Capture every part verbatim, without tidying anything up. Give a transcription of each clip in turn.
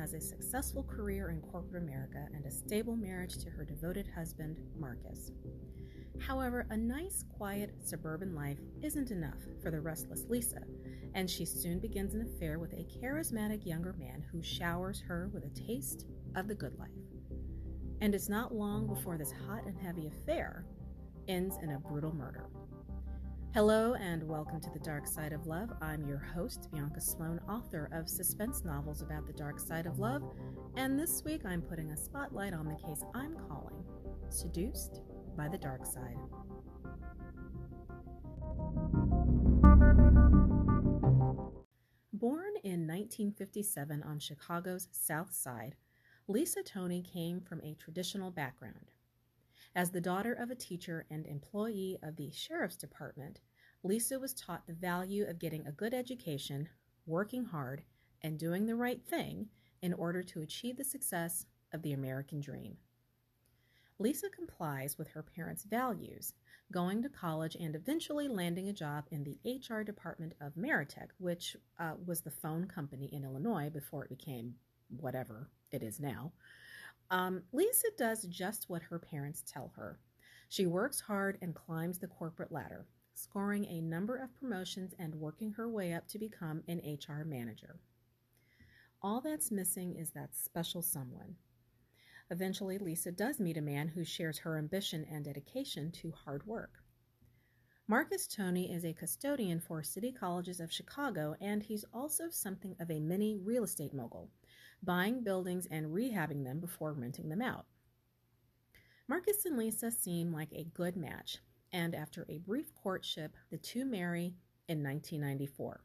has a successful career in corporate America and a stable marriage to her devoted husband, Marcus. However, a nice, quiet, suburban life isn't enough for the restless Lisa, and she soon begins an affair with a charismatic younger man who showers her with a taste of the good life. And it's not long before this hot and heavy affair ends in a brutal murder. Hello and welcome to The Dark Side of Love. I'm your host, Bianca Sloan, author of suspense novels about the dark side of love, and this week I'm putting a spotlight on the case I'm calling Seduced by the Dark Side. Born in nineteen fifty-seven on Chicago's South Side, Lisa Tony came from a traditional background. As the daughter of a teacher and employee of the Sheriff's Department, Lisa was taught the value of getting a good education, working hard, and doing the right thing in order to achieve the success of the American dream. Lisa complies with her parents' values, going to college and eventually landing a job in the H R department of Meritech, which uh, was the phone company in Illinois before it became whatever it is now. Um, Lisa does just what her parents tell her. She works hard and climbs the corporate ladder, scoring a number of promotions and working her way up to become an H R manager. All that's missing is that special someone. Eventually, Lisa does meet a man who shares her ambition and dedication to hard work. Marcus Tony is a custodian for City Colleges of Chicago, and he's also something of a mini real estate mogul, buying buildings and rehabbing them before renting them out. Marcus and Lisa seem like a good match, and after a brief courtship, the two marry in nineteen ninety-four.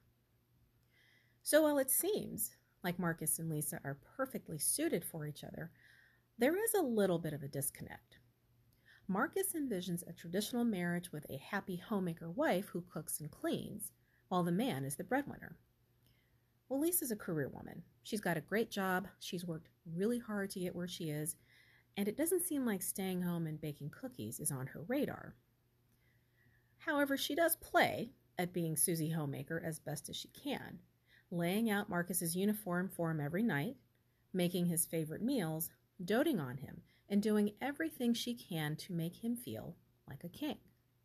So while it seems like Marcus and Lisa are perfectly suited for each other, there is a little bit of a disconnect. Marcus envisions a traditional marriage with a happy homemaker wife who cooks and cleans, while the man is the breadwinner. Well, Lisa's a career woman. She's got a great job, she's worked really hard to get where she is, and it doesn't seem like staying home and baking cookies is on her radar. However, she does play at being Susie Homemaker as best as she can, laying out Marcus's uniform for him every night, making his favorite meals, doting on him, and doing everything she can to make him feel like a king.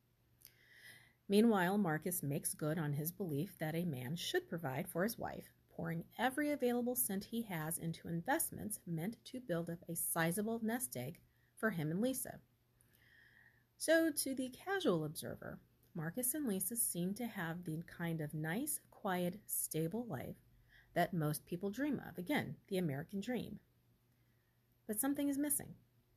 Meanwhile, Marcus makes good on his belief that a man should provide for his wife, pouring every available cent he has into investments meant to build up a sizable nest egg for him and Lisa. So, to the casual observer, Marcus and Lisa seem to have the kind of nice, quiet, stable life that most people dream of. Again, the American dream. But something is missing.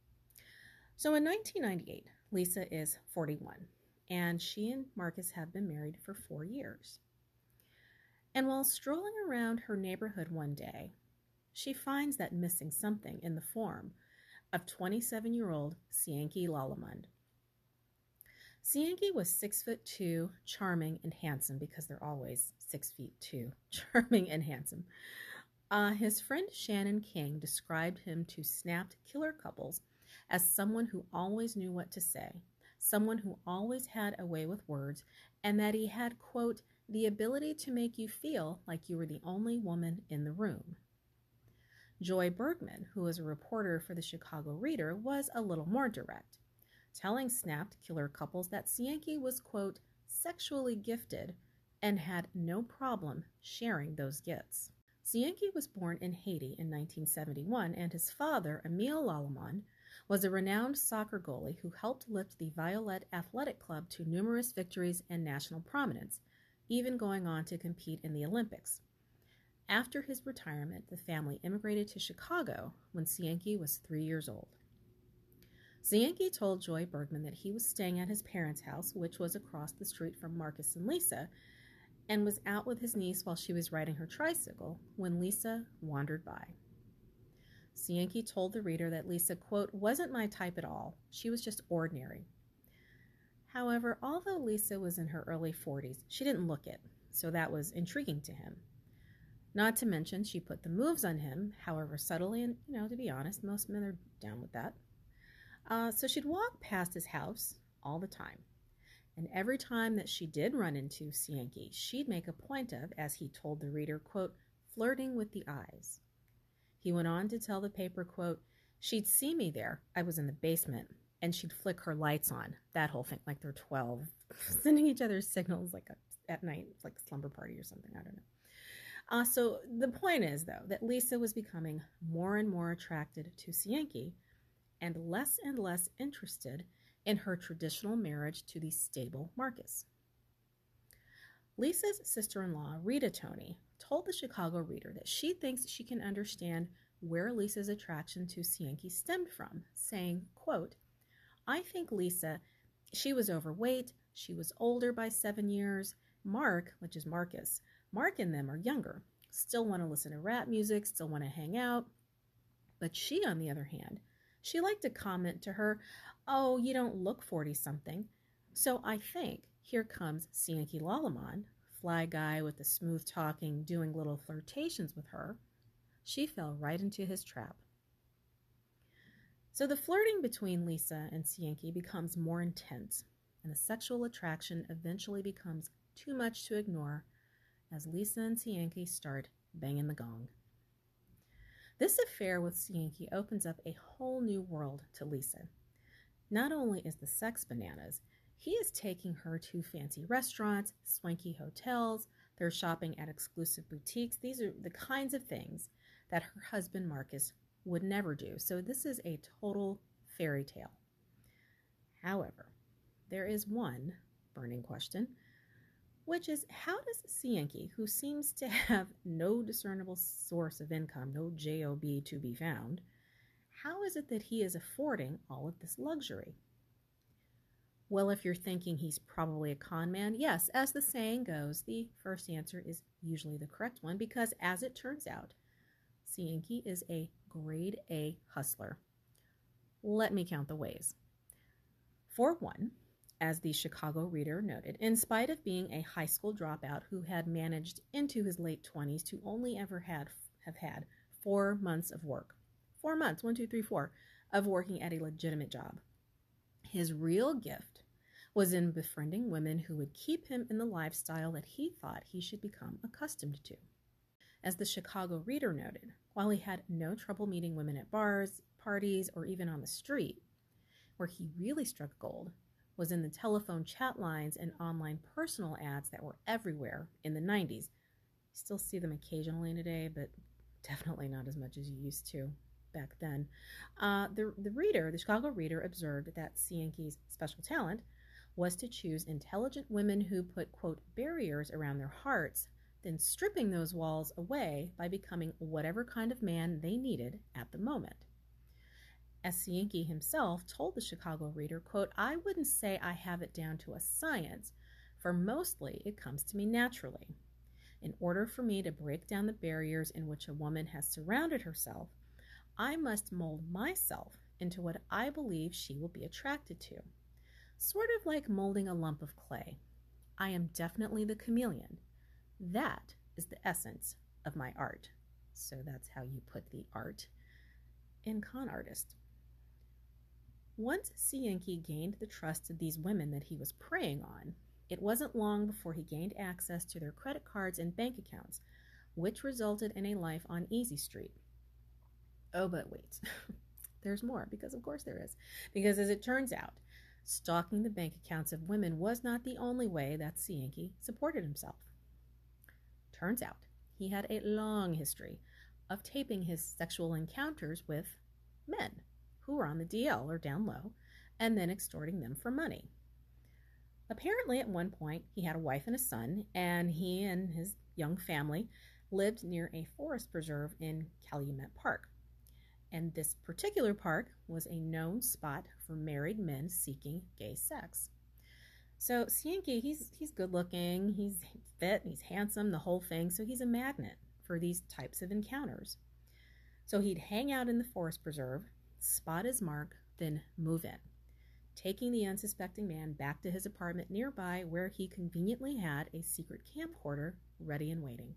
So in nineteen ninety-eight, Lisa is forty-one, and she and Marcus have been married for four years. And while strolling around her neighborhood one day, she finds that missing something in the form of twenty-seven-year-old Cianky Lalamund. Cianky was six foot two, charming and handsome, because they're always six feet two, charming and handsome. Uh, his friend Shannon King described him to snapped killer couples as someone who always knew what to say, someone who always had a way with words, and that he had, quote, the ability to make you feel like you were the only woman in the room. Joy Bergman, who was a reporter for the Chicago Reader, was a little more direct, telling snapped killer couples that Cianky was, quote, sexually gifted and had no problem sharing those gifts. Cianky was born in Haiti in nineteen seventy-one, and his father, Emile Lalamund, was a renowned soccer goalie who helped lift the Violette Athletic Club to numerous victories and national prominence, even going on to compete in the Olympics. After his retirement, the family immigrated to Chicago when Cianky was three years old. Cianky told Joy Bergman that he was staying at his parents' house, which was across the street from Marcus and Lisa, and was out with his niece while she was riding her tricycle when Lisa wandered by. Cianky told the reader that Lisa, quote, wasn't my type at all. She was just ordinary. However, although Lisa was in her early forties, she didn't look it, so that was intriguing to him. Not to mention, she put the moves on him, however subtly, and, you know, to be honest, most men are down with that. Uh, so she'd walk past his house all the time. And every time that she did run into Cianky, she'd make a point of, as he told the reader, quote, flirting with the eyes. He went on to tell the paper, quote, she'd see me there. I was in the basement, and she'd flick her lights on. That whole thing, like they're twelve, sending each other signals like a, at night, like a slumber party or something. I don't know. Uh, so the point is, though, that Lisa was becoming more and more attracted to Cienki and less and less interested in her traditional marriage to the stable Marcus. Lisa's sister-in-law, Rita Tony, told the Chicago Reader that she thinks she can understand where Lisa's attraction to Cienki stemmed from, saying, quote, I think Lisa, she was overweight, she was older by seven years. Mark, which is Marcus, Mark and them are younger, still want to listen to rap music, still want to hang out. But she, on the other hand, she liked to comment to her, oh, you don't look forty-something. So I think here comes Cienki Lalaman, fly guy with the smooth talking, doing little flirtations with her. She fell right into his trap. So the flirting between Lisa and Cienki becomes more intense, and the sexual attraction eventually becomes too much to ignore as Lisa and Cienki start banging the gong. This affair with Cienki opens up a whole new world to Lisa. Not only is the sex bananas, he is taking her to fancy restaurants, swanky hotels, they're shopping at exclusive boutiques. These are the kinds of things that her husband Marcus would never do. So this is a total fairy tale. However, there is one burning question, which is how does Cienki, who seems to have no discernible source of income, no job to be found, how is it that he is affording all of this luxury? Well, if you're thinking he's probably a con man, yes, as the saying goes, the first answer is usually the correct one because, as it turns out, Cienki is a grade A hustler. Let me count the ways. For one, as the Chicago Reader noted, in spite of being a high school dropout who had managed into his late twenties to only ever had, have had four months of work, four months, one, two, three, four, of working at a legitimate job, his real gift was in befriending women who would keep him in the lifestyle that he thought he should become accustomed to. As the Chicago Reader noted, while he had no trouble meeting women at bars, parties, or even on the street, where he really struck gold was in the telephone chat lines and online personal ads that were everywhere in the nineties. You still see them occasionally today, but definitely not as much as you used to back then. Uh, the, the reader, the Chicago Reader, observed that Cienki's special talent was to choose intelligent women who put, quote, barriers around their hearts, then stripping those walls away by becoming whatever kind of man they needed at the moment. As Cienki himself told the Chicago Reader, quote, I wouldn't say I have it down to a science, for mostly it comes to me naturally. In order for me to break down the barriers in which a woman has surrounded herself, I must mold myself into what I believe she will be attracted to. Sort of like molding a lump of clay. I am definitely the chameleon. That is the essence of my art. So that's how you put the art in con artist. Once Cienki gained the trust of these women that he was preying on, it wasn't long before he gained access to their credit cards and bank accounts, which resulted in a life on Easy Street. Oh, but wait, there's more, because of course there is. Because as it turns out, stalking the bank accounts of women was not the only way that Cienki supported himself. Turns out, he had a long history of taping his sexual encounters with men who were on the D L or down low, and then extorting them for money. Apparently, at one point, he had a wife and a son, and he and his young family lived near a forest preserve in Calumet Park. And this particular park was a known spot for married men seeking gay sex. So Cienki, he's he's good looking, he's fit, he's handsome, the whole thing, so he's a magnet for these types of encounters. So he'd hang out in the forest preserve, spot his mark, then move in, taking the unsuspecting man back to his apartment nearby where he conveniently had a secret camcorder ready and waiting.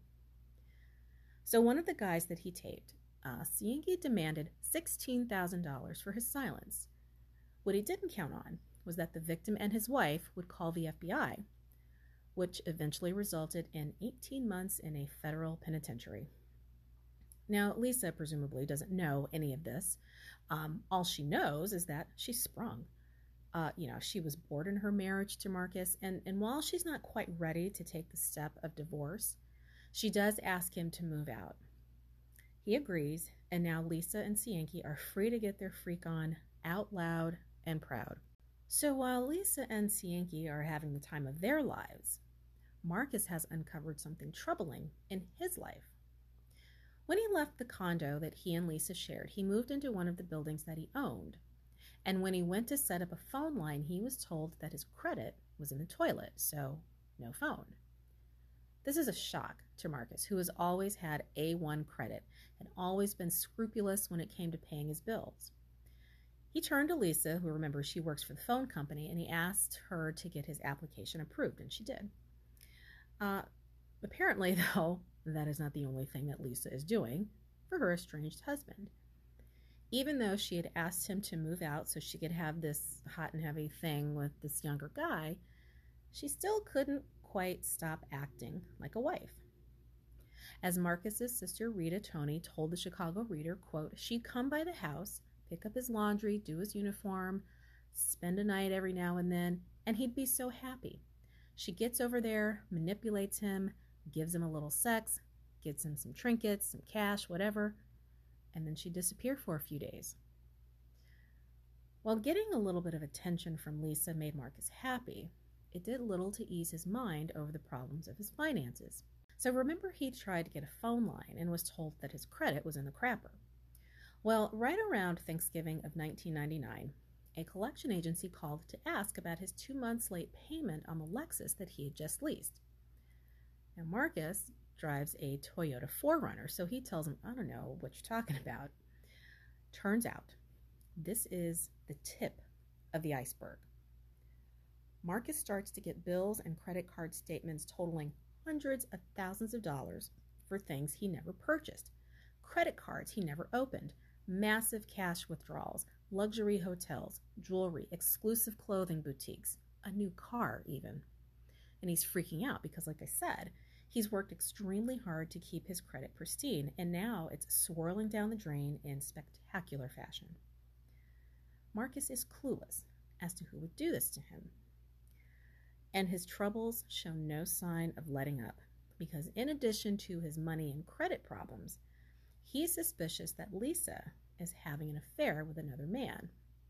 So one of the guys that he taped, uh, Cienki demanded sixteen thousand dollars for his silence. What he didn't count on was that the victim and his wife would call the F B I, which eventually resulted in eighteen months in a federal penitentiary. Now, Lisa presumably doesn't know any of this. Um, all she knows is that she's sprung. Uh, you know, she was bored in her marriage to Marcus, and, and while she's not quite ready to take the step of divorce, she does ask him to move out. He agrees, and now Lisa and Cienki are free to get their freak on out loud and proud. So while Lisa and Cienki are having the time of their lives, Marcus has uncovered something troubling in his life. When he left the condo that he and Lisa shared, he moved into one of the buildings that he owned. And when he went to set up a phone line, he was told that his credit was in the toilet, so no phone. This is a shock to Marcus, who has always had A one credit and always been scrupulous when it came to paying his bills. He turned to Lisa, who, remember, she works for the phone company, and he asked her to get his application approved, and she did. Uh, apparently, though, that is not the only thing that Lisa is doing for her estranged husband. Even though she had asked him to move out so she could have this hot and heavy thing with this younger guy, she still couldn't quite stop acting like a wife. As Marcus's sister Rita Tony told the Chicago Reader, quote, she'd come by the house, pick up his laundry, do his uniform, spend a night every now and then, and he'd be so happy. She gets over there, manipulates him, gives him a little sex, gets him some trinkets, some cash, whatever, and then she'd disappear for a few days. While getting a little bit of attention from Lisa made Marcus happy, it did little to ease his mind over the problems of his finances. So remember, he tried to get a phone line and was told that his credit was in the crapper. Well, right around Thanksgiving of nineteen ninety-nine, a collection agency called to ask about his two months late payment on the Lexus that he had just leased. Now, Marcus drives a Toyota four runner, so he tells him, I don't know what you're talking about. Turns out, this is the tip of the iceberg. Marcus starts to get bills and credit card statements totaling hundreds of thousands of dollars for things he never purchased, credit cards he never opened, massive cash withdrawals, luxury hotels, jewelry, exclusive clothing boutiques, a new car even. And he's freaking out because, like I said, he's worked extremely hard to keep his credit pristine, and now it's swirling down the drain in spectacular fashion. Marcus is clueless as to who would do this to him. And his troubles show no sign of letting up, because in addition to his money and credit problems, he's suspicious that Lisa is having an affair with another man.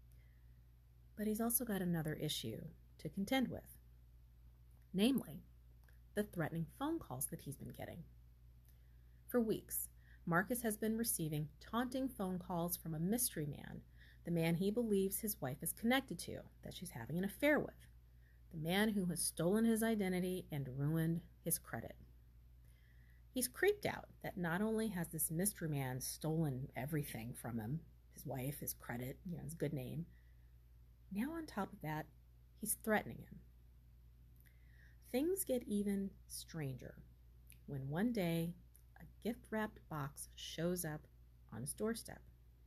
But he's also got another issue to contend with, namely, the threatening phone calls that he's been getting. For weeks, Marcus has been receiving taunting phone calls from a mystery man, the man he believes his wife is connected to, that she's having an affair with, the man who has stolen his identity and ruined his credit. He's creeped out that not only has this mystery man stolen everything from him, his wife, his credit, you know, his good name, now on top of that, he's threatening him. Things get even stranger when one day a gift-wrapped box shows up on his doorstep.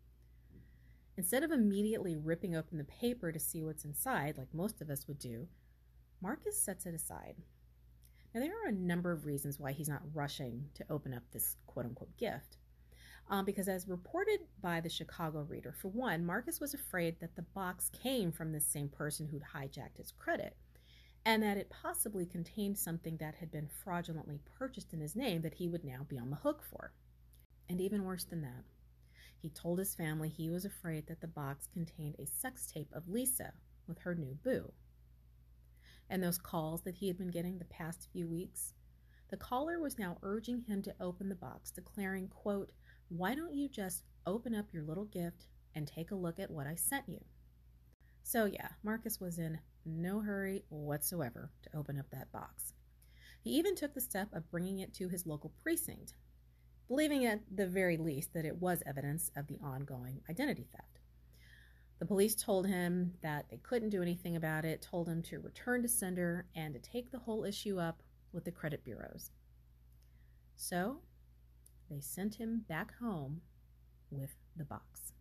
Instead of immediately ripping open the paper to see what's inside, like most of us would do, Marcus sets it aside. Now, there are a number of reasons why he's not rushing to open up this quote-unquote gift. Um, because as reported by the Chicago Reader, for one, Marcus was afraid that the box came from the same person who'd hijacked his credit, and that it possibly contained something that had been fraudulently purchased in his name that he would now be on the hook for. And even worse than that, he told his family he was afraid that the box contained a sex tape of Lisa with her new boo. And those calls that he had been getting the past few weeks, the caller was now urging him to open the box, declaring, quote, why don't you just open up your little gift and take a look at what I sent you? So yeah, Marcus was in no hurry whatsoever to open up that box. He even took the step of bringing it to his local precinct, believing at the very least that it was evidence of the ongoing identity theft. The police told him that they couldn't do anything about it, told him to return to sender and to take the whole issue up with the credit bureaus. So they sent him back home with the box.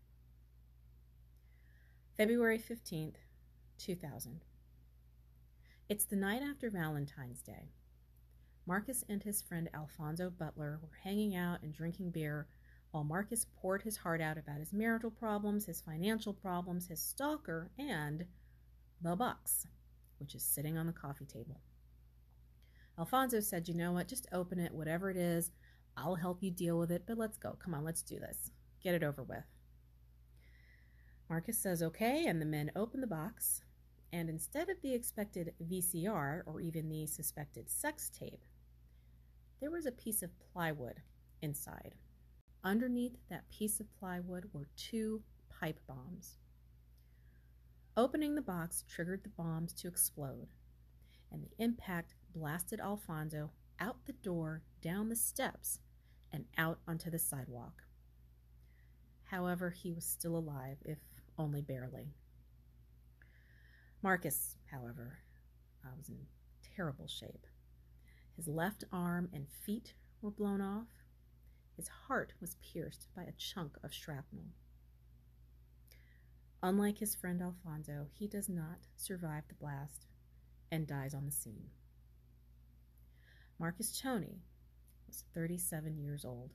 February fifteenth, two thousand. It's the night after Valentine's Day. Marcus and his friend Alfonso Butler were hanging out and drinking beer while Marcus poured his heart out about his marital problems, his financial problems, his stalker, and the box, which is sitting on the coffee table. Alfonso said, you know what, just open it, whatever it is. I'll help you deal with it, but let's go. Come on, let's do this. Get it over with. Marcus says, okay, and the men open the box, and instead of the expected V C R or even the suspected sex tape, there was a piece of plywood inside. Underneath that piece of plywood were two pipe bombs. Opening the box triggered the bombs to explode, and the impact blasted Alfonso out the door, down the steps, and out onto the sidewalk. However, he was still alive, if only barely. Marcus, however, uh, was in terrible shape. His left arm and feet were blown off. His heart was pierced by a chunk of shrapnel. Unlike his friend Alfonso, he does not survive the blast and dies on the scene. Marcus Tony was thirty-seven years old.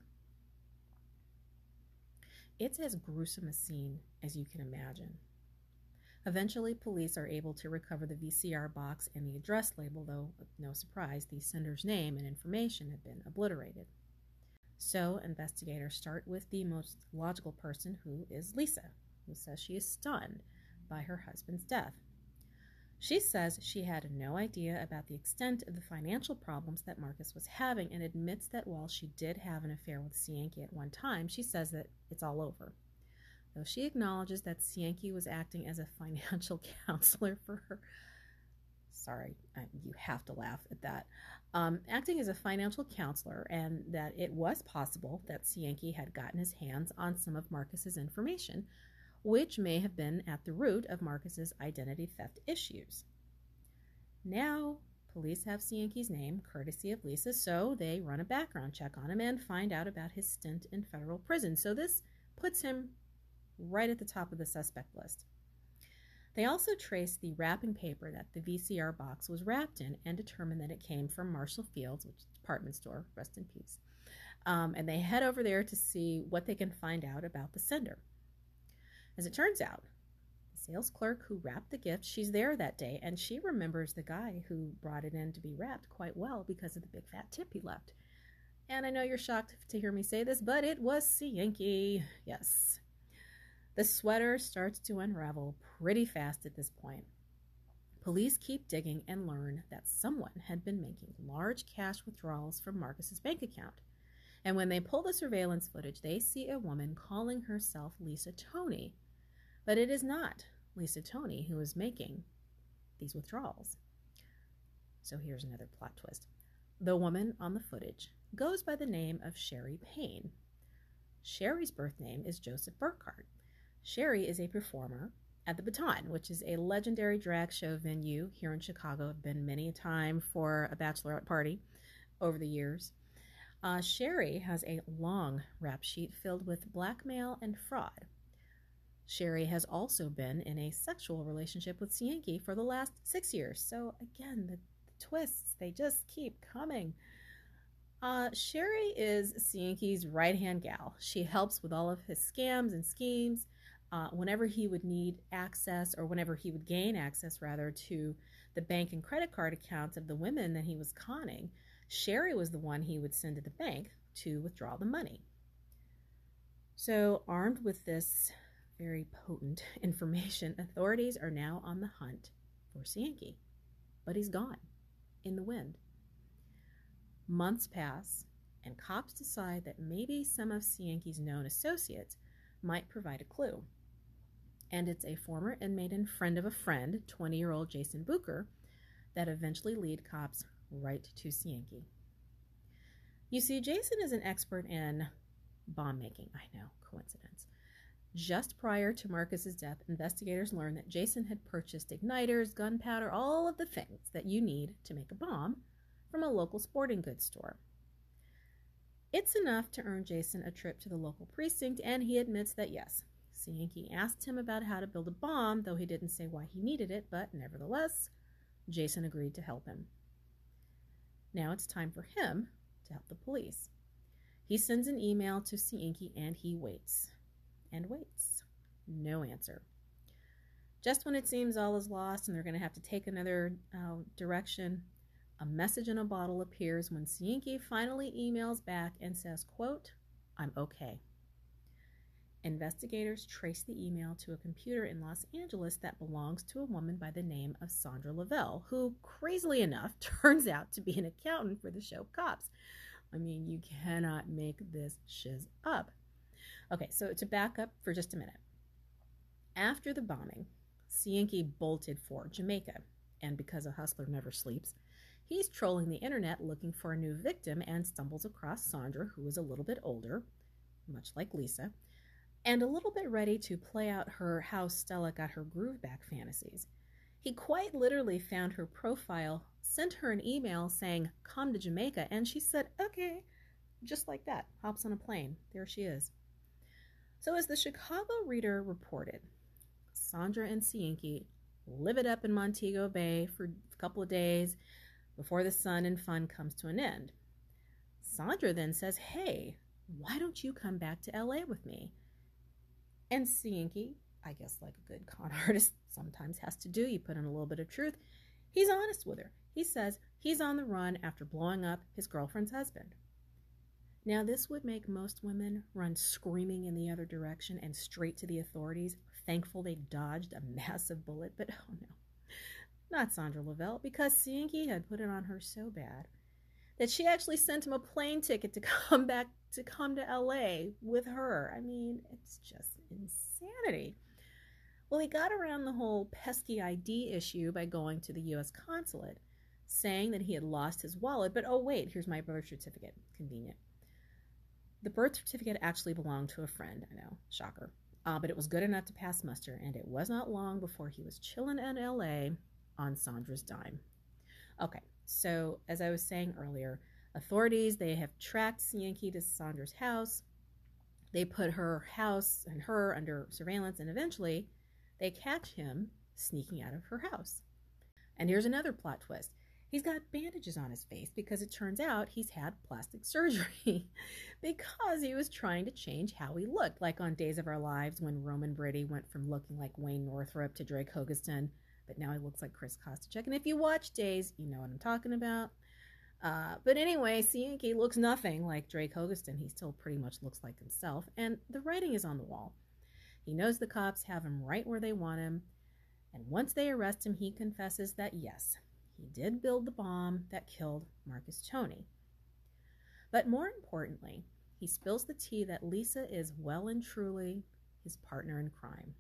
It's as gruesome a scene as you can imagine. Eventually, police are able to recover the V C R box and the address label, though, no surprise, the sender's name and information had been obliterated. So, investigators start with the most logical person, who is Lisa, who says she is stunned by her husband's death. She says she had no idea about the extent of the financial problems that Marcus was having and admits that while she did have an affair with Cienki at one time, she says that it's all over. Though she acknowledges that Cienki was acting as a financial counselor for her. Sorry, I, you have to laugh at that. Um, acting as a financial counselor, and that it was possible that Cienki had gotten his hands on some of Marcus's information, which may have been at the root of Marcus's identity theft issues. Now, police have Cienki's name, courtesy of Lisa, so they run a background check on him and find out about his stint in federal prison. So this puts him right at the top of the suspect list. They also trace the wrapping paper that the V C R box was wrapped in and determine that it came from Marshall Fields, which is a department store, rest in peace. Um, and they head over there to see what they can find out about the sender. As it turns out, the sales clerk who wrapped the gift, she's there that day, and she remembers the guy who brought it in to be wrapped quite well because of the big fat tip he left. And I know you're shocked to hear me say this, but it was Cienki. Yes. The sweater starts to unravel pretty fast at this point. Police keep digging and learn that someone had been making large cash withdrawals from Marcus's bank account. And when they pull the surveillance footage, they see a woman calling herself Lisa Tony. But it is not Lisa Tony who is making these withdrawals. So here's another plot twist. The woman on the footage goes by the name of Sherry Payne. Sherry's birth name is Joseph Burkhart. Sherry is a performer at the Baton, which is a legendary drag show venue here in Chicago. I've been many a time for a bachelorette party over the years. Uh, Sherry has a long rap sheet filled with blackmail and fraud. Sherry has also been in a sexual relationship with Cienki for the last six years. So again, the, the twists, they just keep coming. Uh, Sherry is Cienki's right-hand gal. She helps with all of his scams and schemes. Uh, whenever he would need access, or whenever he would gain access, rather, to the bank and credit card accounts of the women that he was conning, Sherry was the one he would send to the bank to withdraw the money. So, armed with this very potent information, authorities are now on the hunt for Cienki. But he's gone, in the wind. Months pass, and cops decide that maybe some of Cienki's known associates might provide a clue. And it's a former inmate and friend of a friend, twenty-year-old Jason Booker, that eventually lead cops right to Cienki. You see, Jason is an expert in bomb making. I know, coincidence. Just prior to Marcus's death, investigators learned that Jason had purchased igniters, gunpowder, all of the things that you need to make a bomb from a local sporting goods store. It's enough to earn Jason a trip to the local precinct, and he admits that yes, Cienki asked him about how to build a bomb, though he didn't say why he needed it, but nevertheless, Jason agreed to help him. Now it's time for him to help the police. He sends an email to Cienki and he waits and waits. No answer. Just when it seems all is lost and they're going to have to take another uh, direction, a message in a bottle appears when Cienki finally emails back and says, quote, "I'm okay." Investigators trace the email to a computer in Los Angeles that belongs to a woman by the name of Sandra Lavelle, who, crazily enough, turns out to be an accountant for the show Cops. I mean, you cannot make this shiz up. Okay, so to back up for just a minute. After the bombing, Cienki bolted for Jamaica, and because a hustler never sleeps, he's trolling the internet looking for a new victim and stumbles across Sandra, who is a little bit older, much like Lisa, and a little bit ready to play out her how Stella got her groove back fantasies. He quite literally found her profile, sent her an email saying, "Come to Jamaica," and she said, "Okay," just like that, hops on a plane. There she is. So as the Chicago Reader reported, Sandra and Cienki live it up in Montego Bay for a couple of days before the sun and fun comes to an end. Sandra then says, "Hey, why don't you come back to L A with me?" And Cienki, I guess like a good con artist sometimes has to do, you put in a little bit of truth, he's honest with her. He says he's on the run after blowing up his girlfriend's husband. Now, this would make most women run screaming in the other direction and straight to the authorities, thankful they dodged a massive bullet, but oh no, not Sandra Lavelle, because Cienki had put it on her so bad that she actually sent him a plane ticket to come back, to come to L A with her. I mean, it's just insanity. Well, he got around the whole pesky I D issue by going to the U S consulate, saying that he had lost his wallet, but oh wait, here's my birth certificate. Convenient. The birth certificate actually belonged to a friend, I know, shocker, uh, but it was good enough to pass muster, and it was not long before he was chilling in L A on Sandra's dime. Okay, so as I was saying earlier, authorities, they have tracked Cienki to Sandra's house. They put her house and her under surveillance, and eventually they catch him sneaking out of her house. And here's another plot twist. He's got bandages on his face because it turns out he's had plastic surgery because he was trying to change how he looked, like on Days of Our Lives when Roman Brady went from looking like Wayne Northrup to Drake Hogestyn, but now he looks like Chris Kostachek. And if you watch Days, you know what I'm talking about. Uh, but anyway, Cienki looks nothing like Drake Hogestyn. He still pretty much looks like himself, and the writing is on the wall. He knows the cops have him right where they want him, and once they arrest him, he confesses that yes, he did build the bomb that killed Marcus Toney. But more importantly, he spills the tea that Lisa is well and truly his partner in crime.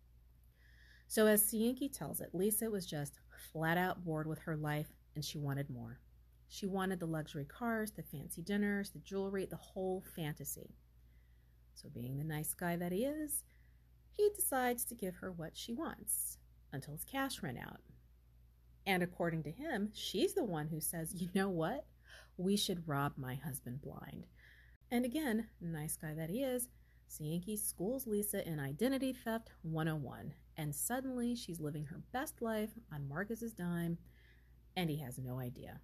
So as Cienki tells it, Lisa was just flat out bored with her life, and she wanted more. She wanted the luxury cars, the fancy dinners, the jewelry, the whole fantasy. So being the nice guy that he is, he decides to give her what she wants until his cash ran out. And according to him, she's the one who says, "You know what? We should rob my husband blind." And again, nice guy that he is, Cienki schools Lisa in identity theft one oh one, and suddenly she's living her best life on Marcus's dime, and he has no idea.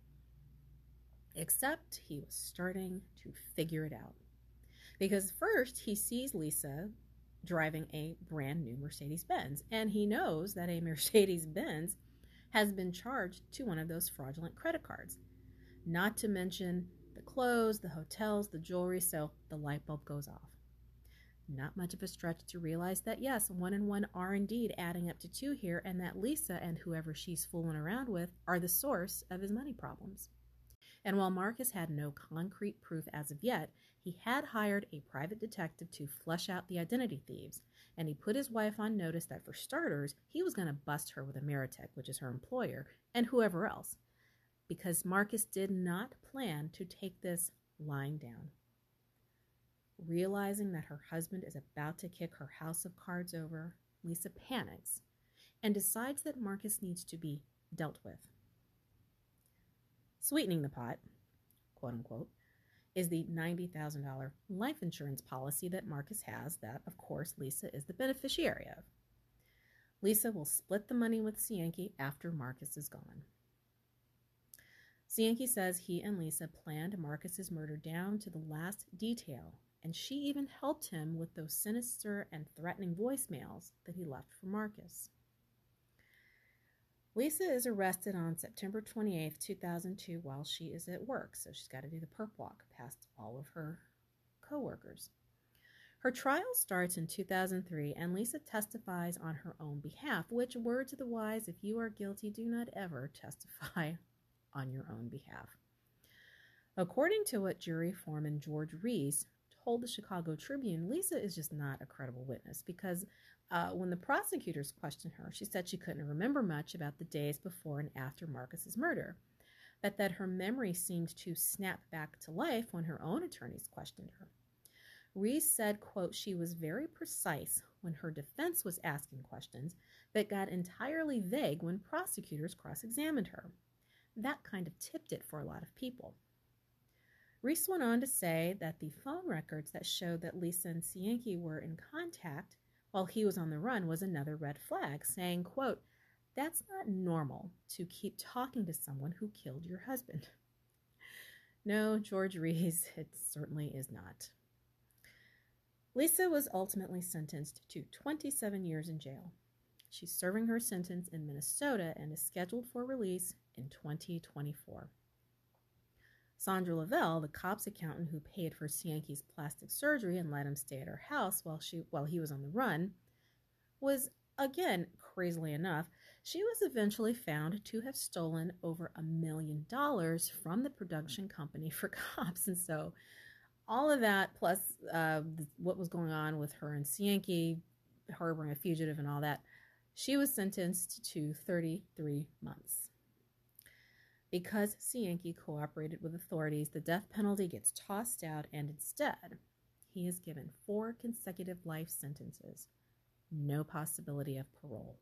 Except he was starting to figure it out. Because first he sees Lisa driving a brand new Mercedes-Benz, and he knows that a Mercedes-Benz has been charged to one of those fraudulent credit cards. Not to mention the clothes, the hotels, the jewelry, so the light bulb goes off. Not much of a stretch to realize that yes, one and one are indeed adding up to two here, and that Lisa and whoever she's fooling around with are the source of his money problems. And while Marcus had no concrete proof as of yet, he had hired a private detective to flesh out the identity thieves, and he put his wife on notice that for starters, he was going to bust her with Ameritech, which is her employer, and whoever else, because Marcus did not plan to take this lying down. Realizing that her husband is about to kick her house of cards over, Lisa panics and decides that Marcus needs to be dealt with. Sweetening the pot, quote unquote, is the ninety thousand dollars life insurance policy that Marcus has that, of course, Lisa is the beneficiary of. Lisa will split the money with Cienki after Marcus is gone. Cienki says he and Lisa planned Marcus's murder down to the last detail, and she even helped him with those sinister and threatening voicemails that he left for Marcus. Lisa is arrested on September twenty-eighth, two thousand two, while she is at work, so she's got to do the perp walk past all of her co-workers. Her trial starts in two thousand three, and Lisa testifies on her own behalf, which, word to the wise, if you are guilty, do not ever testify on your own behalf. According to what jury foreman George Reese told the Chicago Tribune, Lisa is just not a credible witness because uh, when the prosecutors questioned her, she said she couldn't remember much about the days before and after Marcus's murder, but that her memory seemed to snap back to life when her own attorneys questioned her. Reese said, quote, she was very precise when her defense was asking questions that got entirely vague when prosecutors cross-examined her. That kind of tipped it for a lot of people. Reese went on to say that the phone records that showed that Lisa and Cienki were in contact while he was on the run was another red flag, saying, quote, that's not normal to keep talking to someone who killed your husband. No, George Reese, it certainly is not. Lisa was ultimately sentenced to twenty-seven years in jail. She's serving her sentence in Minnesota and is scheduled for release in twenty twenty-four. Sandra Lavelle, the cop's accountant who paid for Cienki's plastic surgery and let him stay at her house while she while he was on the run, was, again, crazily enough, she was eventually found to have stolen over a million dollars from the production company for cops. And so all of that, plus uh, what was going on with her and Cienki, harboring a fugitive and all that, she was sentenced to thirty-three months. Because Cienki cooperated with authorities, the death penalty gets tossed out, and instead, he is given four consecutive life sentences. No possibility of parole.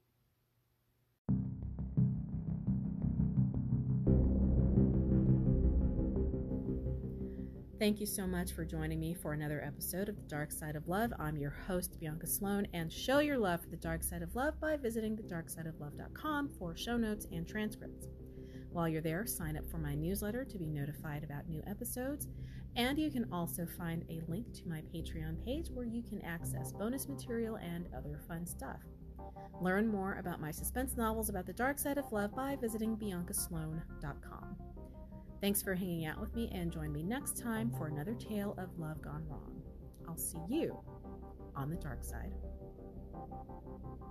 Thank you so much for joining me for another episode of The Dark Side of Love. I'm your host, Bianca Sloan, and show your love for The Dark Side of Love by visiting the dark side of love dot com for show notes and transcripts. While you're there, sign up for my newsletter to be notified about new episodes, and you can also find a link to my Patreon page where you can access bonus material and other fun stuff. Learn more about my suspense novels about the dark side of love by visiting bianca sloan dot com. Thanks for hanging out with me, and join me next time for another tale of love gone wrong. I'll see you on the dark side.